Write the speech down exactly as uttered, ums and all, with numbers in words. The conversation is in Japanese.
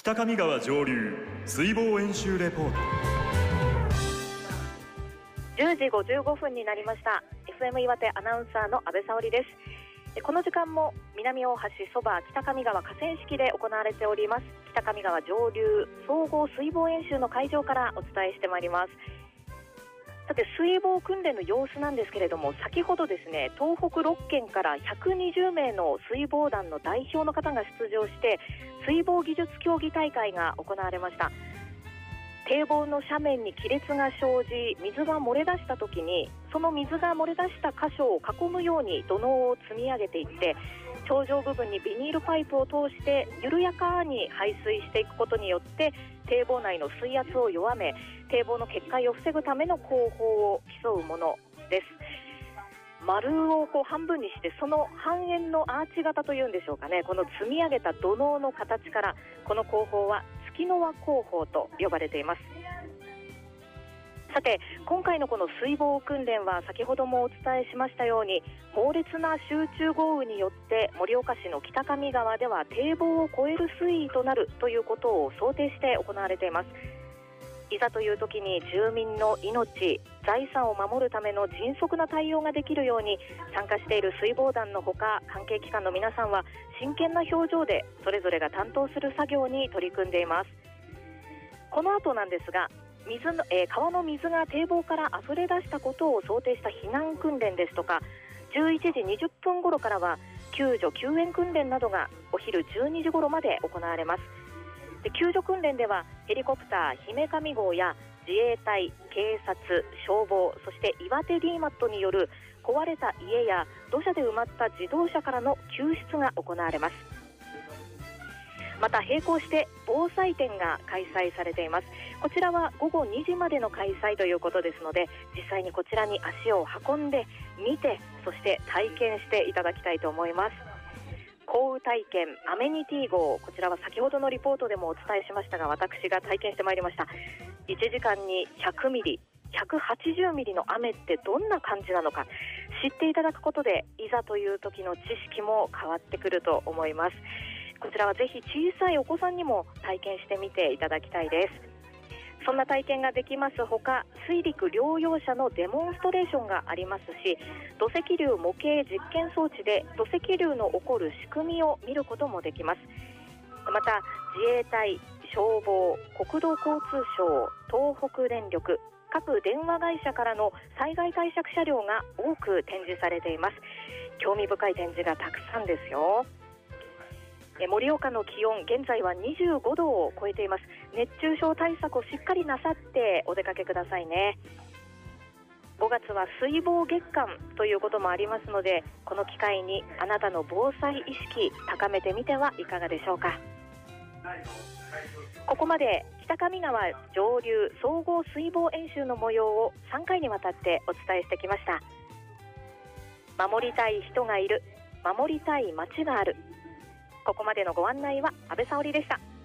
北上川上流水防演習レポート。 じゅうじごじゅうごふんになりました。 エフエム 岩手アナウンサーの安倍沙織です。この時間も南大橋そば北上川河川敷で行われております北上川上流総合水防演習の会場からお伝えしてまいります。さて、水防訓練の様子なんですけれども、先ほどですね、東北ろっけんからひゃくにじゅうめいの水防団の代表の方が出場して水防技術競技大会が行われました。堤防の斜面に亀裂が生じ水が漏れ出した時に、その水が漏れ出した箇所を囲むように土のうを積み上げていって、頂上部分にビニールパイプを通して緩やかに排水していくことによって堤防内の水圧を弱め、堤防の決壊を防ぐための工法を競うものです。丸をこう半分にして、その半円のアーチ型というんでしょうかね、この積み上げた土のうの形からこの工法は月の輪工法と呼ばれています。さて、今回のこの水防訓練は先ほどもお伝えしましたように、猛烈な集中豪雨によって盛岡市の北上川では堤防を越える水位となるということを想定して行われています。いざという時に住民の命、財産を守るための迅速な対応ができるように、参加している水防団のほか関係機関の皆さんは真剣な表情でそれぞれが担当する作業に取り組んでいます。この後なんですが、水の、えー、川の水が堤防から溢れ出したことを想定した避難訓練ですとか、じゅういちじにじゅっぷん頃からは救助救援訓練などがお昼じゅうにじ頃まで行われます。で、救助訓練ではヘリコプター姫上号や自衛隊、警察、消防、そして岩手 ディーマット による壊れた家や土砂で埋まった自動車からの救出が行われます。また並行して防災展が開催されています。こちらはごごにじまでの開催ということですので、実際にこちらに足を運んで見て、そして体験していただきたいと思います。降雨体験アメニティ号、こちらは先ほどのリポートでもお伝えしましたが、私が体験してまいりました。いちじかんにひゃくミリ、ひゃくはちじゅうミリの雨ってどんな感じなのか知っていただくことで、いざという時の知識も変わってくると思います。こちらはぜひ小さいお子さんにも体験してみていただきたいです。そんな体験ができますほか、水陸両用車のデモンストレーションがありますし、土石流模型実験装置で土石流の起こる仕組みを見ることもできます。また自衛隊、消防、国土交通省、東北電力、各電話会社からの災害対策車両が多く展示されています。興味深い展示がたくさんですよ。盛岡の気温、現在はにじゅうごどを超えています。熱中症対策をしっかりなさってお出かけくださいね。ごがつは水防月間ということもありますので、この機会にあなたの防災意識高めてみてはいかがでしょうか。ここまで北上川上流総合水防演習の模様をさんかいにわたってお伝えしてきました。守りたい人がいる、守りたい街がある。ここまでのご案内は安倍沙織でした。